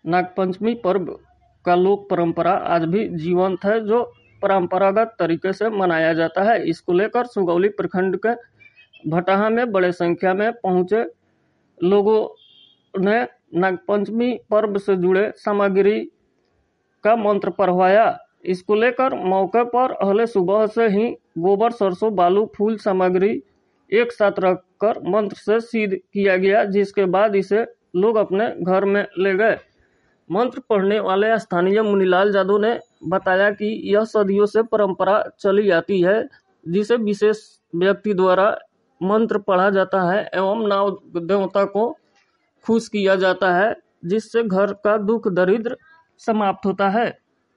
नागपंचमी पर्व का लोक परंपरा आज भी जीवंत है, जो परंपरागत तरीके से मनाया जाता है। इसको लेकर सुगौली प्रखंड के भटाहा में बड़े संख्या में पहुंचे लोगों ने नागपंचमी पर्व से जुड़े सामग्री का मंत्र पढ़वाया। इसको लेकर मौके पर अहले सुबह से ही गोबर, सरसों, बालू, फूल सामग्री एक साथ रखकर मंत्र से सिद्ध किया गया, जिसके बाद इसे लोग अपने घर में ले गए। मंत्र पढ़ने वाले स्थानीय मुनीलाल यादव ने बताया कि यह सदियों से परंपरा चली आती है, जिसे विशेष व्यक्ति द्वारा मंत्र पढ़ा जाता है एवं नाग देवता को खुश किया जाता है, जिससे घर का दुख दरिद्र समाप्त होता है।